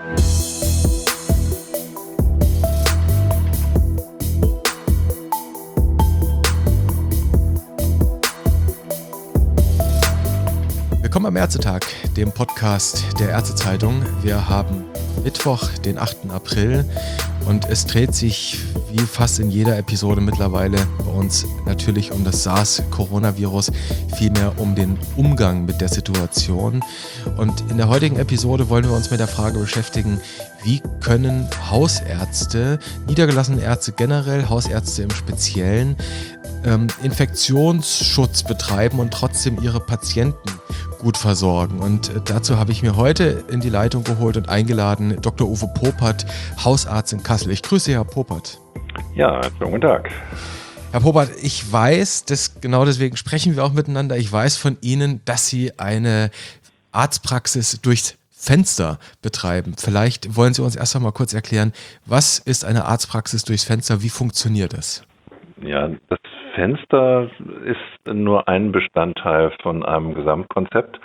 Willkommen am Ärztetag, dem Podcast der Ärztezeitung. Wir haben Mittwoch, den 8. April und es dreht sich wie fast in jeder Episode mittlerweile bei uns natürlich um das SARS-Coronavirus, vielmehr um den Umgang mit der Situation. Und in der heutigen Episode wollen wir uns mit der Frage beschäftigen, wie können Hausärzte, niedergelassene Ärzte generell, Hausärzte im Speziellen, Infektionsschutz betreiben und trotzdem ihre Patienten gut versorgen. Und dazu habe ich mir heute in die Leitung geholt und eingeladen Dr. Uwe Popert, Hausarzt in Kassel. Ich grüße Herr Popert. Ja, schönen guten Tag. Herr Popert, ich weiß, genau deswegen sprechen wir auch miteinander, ich weiß von Ihnen, dass Sie eine Arztpraxis durchs Fenster betreiben. Vielleicht wollen Sie uns erst einmal kurz erklären, was ist eine Arztpraxis durchs Fenster, wie funktioniert das? Ja, das Fenster ist nur ein Bestandteil von einem Gesamtkonzept,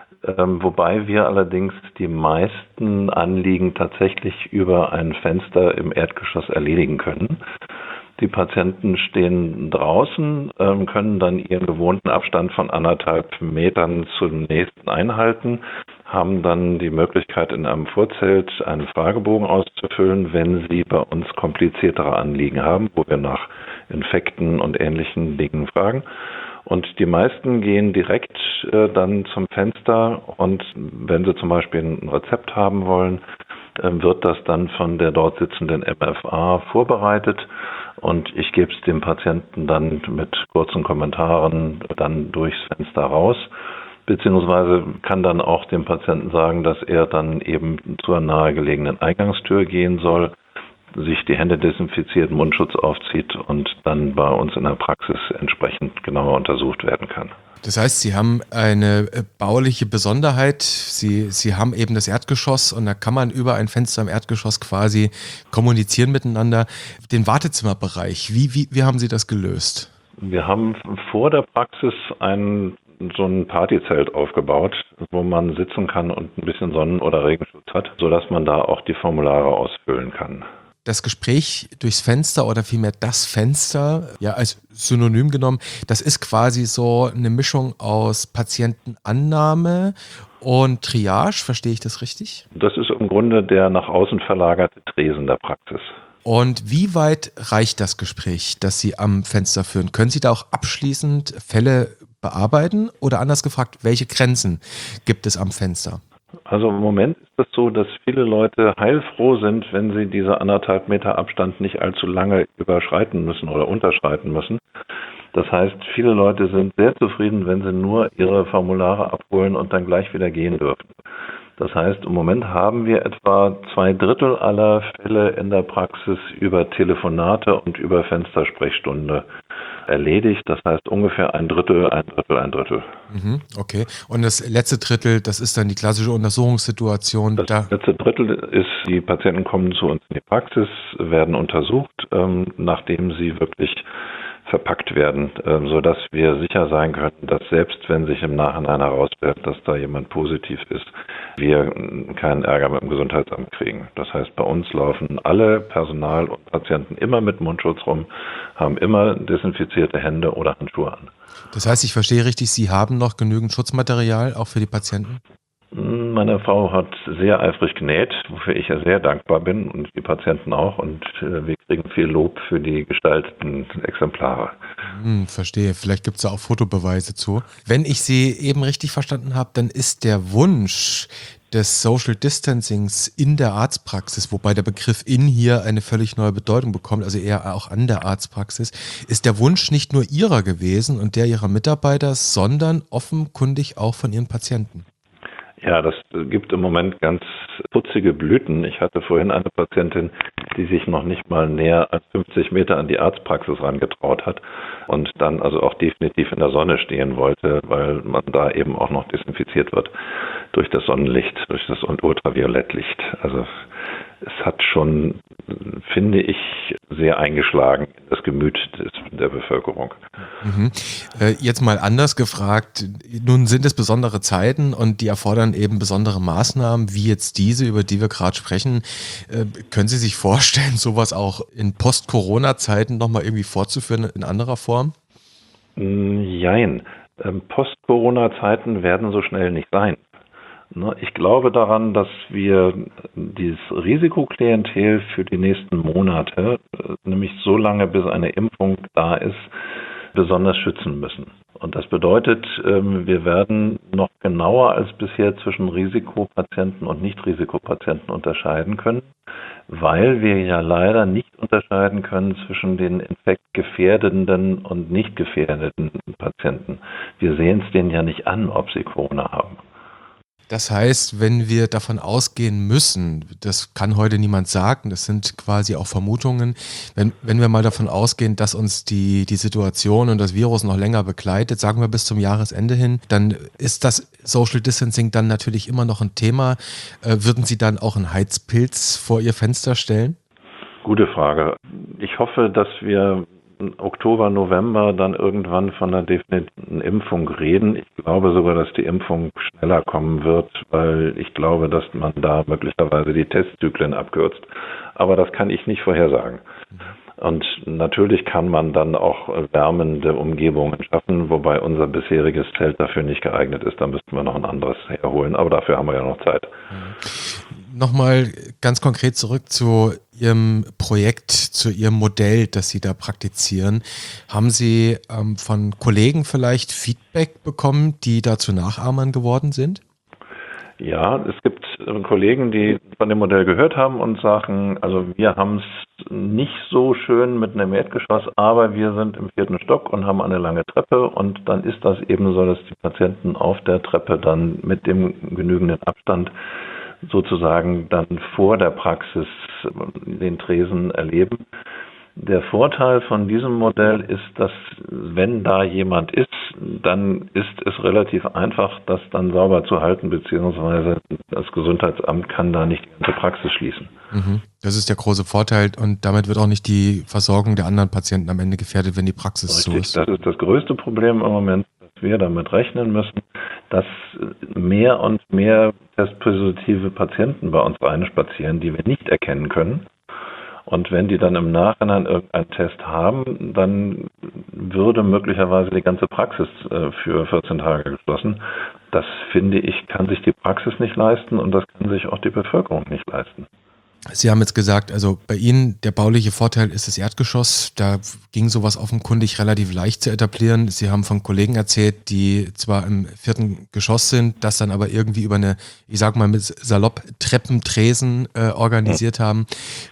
wobei wir allerdings die meisten Anliegen tatsächlich über ein Fenster im Erdgeschoss erledigen können. Die Patienten stehen draußen, können dann ihren gewohnten Abstand von 1,5 Metern zum nächsten einhalten, haben dann die Möglichkeit, in einem Vorzelt einen Fragebogen auszufüllen, wenn sie bei uns kompliziertere Anliegen haben, wo wir nach Infekten und ähnlichen Dingen fragen. Und die meisten gehen direkt dann zum Fenster und wenn sie zum Beispiel ein Rezept haben wollen, wird das dann von der dort sitzenden MFA vorbereitet und ich gebe es dem Patienten dann mit kurzen Kommentaren dann durchs Fenster raus, beziehungsweise kann dann auch dem Patienten sagen, dass er dann eben zur nahegelegenen Eingangstür gehen soll, sich die Hände desinfiziert, Mundschutz aufzieht und dann bei uns in der Praxis entsprechend genauer untersucht werden kann. Das heißt, Sie haben eine bauliche Besonderheit. Sie haben eben das Erdgeschoss und da kann man über ein Fenster im Erdgeschoss quasi kommunizieren miteinander. Den Wartezimmerbereich, wie haben Sie das gelöst? Wir haben vor der Praxis so ein Partyzelt aufgebaut, wo man sitzen kann und ein bisschen Sonnen- oder Regenschutz hat, sodass man da auch die Formulare ausfüllen kann. Das Gespräch durchs Fenster oder vielmehr das Fenster, ja als Synonym genommen, das ist quasi so eine Mischung aus Patientenannahme und Triage, verstehe ich das richtig? Das ist im Grunde der nach außen verlagerte Tresen der Praxis. Und wie weit reicht das Gespräch, das Sie am Fenster führen? Können Sie da auch abschließend Fälle bearbeiten oder anders gefragt, welche Grenzen gibt es am Fenster? Also im Moment ist es so, dass viele Leute heilfroh sind, wenn sie diese 1,5 Meter Abstand nicht allzu lange überschreiten müssen oder unterschreiten müssen. Das heißt, viele Leute sind sehr zufrieden, wenn sie nur ihre Formulare abholen und dann gleich wieder gehen dürfen. Das heißt, im Moment haben wir etwa 2/3 aller Fälle in der Praxis über Telefonate und über Fenstersprechstunde erledigt. Das heißt ungefähr 1/3. Okay. Und das letzte Drittel, das ist dann die klassische Untersuchungssituation. Das letzte Drittel ist, die Patienten kommen zu uns in die Praxis, werden untersucht, nachdem sie wirklich verpackt werden, sodass wir sicher sein können, dass selbst wenn sich im Nachhinein herausstellt, dass da jemand positiv ist, wir keinen Ärger mit dem Gesundheitsamt kriegen. Das heißt, bei uns laufen alle Personal und Patienten immer mit Mundschutz rum, haben immer desinfizierte Hände oder Handschuhe an. Das heißt, ich verstehe richtig, Sie haben noch genügend Schutzmaterial, auch für die Patienten? Meine Frau hat sehr eifrig genäht, wofür ich ja sehr dankbar bin und die Patienten auch und wir kriegen viel Lob für die gestalteten Exemplare. Verstehe, vielleicht gibt es da auch Fotobeweise zu. Wenn ich Sie eben richtig verstanden habe, dann ist der Wunsch des Social Distancings in der Arztpraxis, wobei der Begriff in hier eine völlig neue Bedeutung bekommt, also eher auch an der Arztpraxis, ist der Wunsch nicht nur Ihrer gewesen und der Ihrer Mitarbeiter, sondern offenkundig auch von Ihren Patienten. Ja, das gibt im Moment ganz putzige Blüten. Ich hatte vorhin eine Patientin, die sich noch nicht mal näher als 50 Meter an die Arztpraxis rangetraut hat und dann also auch definitiv in der Sonne stehen wollte, weil man da eben auch noch desinfiziert wird durch das Sonnenlicht, durch das Ultraviolettlicht. Also es hat schon, finde ich, sehr eingeschlagen in das Gemüt der Bevölkerung. Jetzt mal anders gefragt, nun sind es besondere Zeiten und die erfordern eben besondere Maßnahmen, wie jetzt diese, über die wir gerade sprechen. Können Sie sich vorstellen, sowas auch in Post-Corona-Zeiten nochmal irgendwie fortzuführen in anderer Form? Jein. Post-Corona-Zeiten werden so schnell nicht sein. Ich glaube daran, dass wir dieses Risikoklientel für die nächsten Monate, nämlich so lange bis eine Impfung da ist, besonders schützen müssen. Und das bedeutet, wir werden noch genauer als bisher zwischen Risikopatienten und Nicht-Risikopatienten unterscheiden können, weil wir ja leider nicht unterscheiden können zwischen den infektgefährdenden und nicht gefährdeten Patienten. Wir sehen es denen ja nicht an, ob sie Corona haben. Das heißt, wenn wir davon ausgehen müssen, das kann heute niemand sagen, das sind quasi auch Vermutungen, wenn wir mal davon ausgehen, dass uns die Situation und das Virus noch länger begleitet, sagen wir bis zum Jahresende hin, dann ist das Social Distancing dann natürlich immer noch ein Thema. Würden Sie dann auch einen Heizpilz vor Ihr Fenster stellen? Gute Frage. Ich hoffe, dass wir Oktober, November dann irgendwann von einer definitiven Impfung reden. Ich glaube sogar, dass die Impfung schneller kommen wird, weil ich glaube, dass man da möglicherweise die Testzyklen abkürzt. Aber das kann ich nicht vorhersagen. Und natürlich kann man dann auch wärmende Umgebungen schaffen, wobei unser bisheriges Zelt dafür nicht geeignet ist. Da müssten wir noch ein anderes herholen, aber dafür haben wir ja noch Zeit. Nochmal ganz konkret zurück zu Ihrem Projekt, zu Ihrem Modell, das Sie da praktizieren. Haben Sie von Kollegen vielleicht Feedback bekommen, die dazu Nachahmern geworden sind? Ja, es gibt Kollegen, die von dem Modell gehört haben und sagen, also wir haben es nicht so schön mit einem Erdgeschoss, aber wir sind im 4. Stock und haben eine lange Treppe und dann ist das eben so, dass die Patienten auf der Treppe dann mit dem genügenden Abstand sozusagen dann vor der Praxis den Tresen erleben. Der Vorteil von diesem Modell ist, dass wenn da jemand ist, dann ist es relativ einfach, das dann sauber zu halten, beziehungsweise das Gesundheitsamt kann da nicht die ganze Praxis schließen. Das ist der große Vorteil und damit wird auch nicht die Versorgung der anderen Patienten am Ende gefährdet, wenn die Praxis zu ist. Das ist das größte Problem im Moment, dass wir damit rechnen müssen, dass mehr und mehr testpositive Patienten bei uns reinspazieren, die wir nicht erkennen können. Und wenn die dann im Nachhinein irgendeinen Test haben, dann würde möglicherweise die ganze Praxis für 14 Tage geschlossen. Das, finde ich, kann sich die Praxis nicht leisten und das kann sich auch die Bevölkerung nicht leisten. Sie haben jetzt gesagt, also bei Ihnen der bauliche Vorteil ist das Erdgeschoss. Da ging sowas offenkundig relativ leicht zu etablieren. Sie haben von Kollegen erzählt, die zwar im 4. Geschoss sind, das dann aber irgendwie über eine, ich sag mal mit salopp Treppentresen organisiert haben.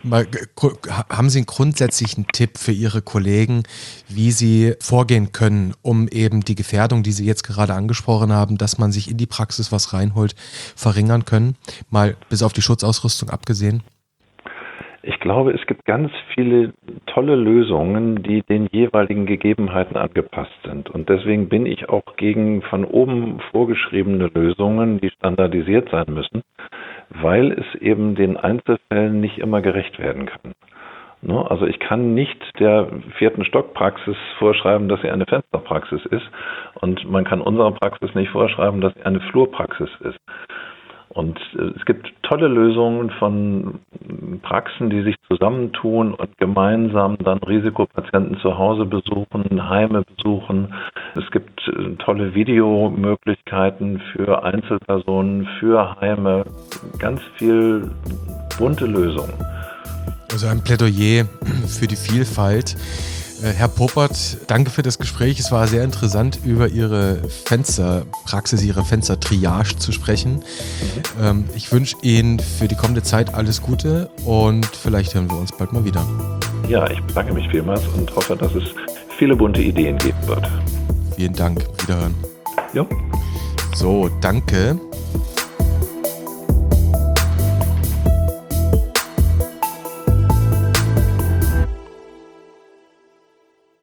Haben Sie einen grundsätzlichen Tipp für Ihre Kollegen, wie sie vorgehen können, um eben die Gefährdung, die Sie jetzt gerade angesprochen haben, dass man sich in die Praxis was reinholt, verringern können? Mal bis auf die Schutzausrüstung abgesehen. Ich glaube, es gibt ganz viele tolle Lösungen, die den jeweiligen Gegebenheiten angepasst sind. Und deswegen bin ich auch gegen von oben vorgeschriebene Lösungen, die standardisiert sein müssen, weil es eben den Einzelfällen nicht immer gerecht werden kann. Also ich kann nicht der 4. Stockpraxis vorschreiben, dass sie eine Fensterpraxis ist. Und man kann unserer Praxis nicht vorschreiben, dass sie eine Flurpraxis ist. Und es gibt tolle Lösungen von Praxen, die sich zusammentun und gemeinsam dann Risikopatienten zu Hause besuchen, Heime besuchen. Es gibt tolle Videomöglichkeiten für Einzelpersonen, für Heime, ganz viel bunte Lösungen. Also ein Plädoyer für die Vielfalt. Herr Poppert, danke für das Gespräch. Es war sehr interessant, über Ihre Fensterpraxis, Ihre Fenstertriage zu sprechen. Ich wünsche Ihnen für die kommende Zeit alles Gute und vielleicht hören wir uns bald mal wieder. Ja, ich bedanke mich vielmals und hoffe, dass es viele bunte Ideen geben wird. Vielen Dank. Wiederhören. Ja. So, danke.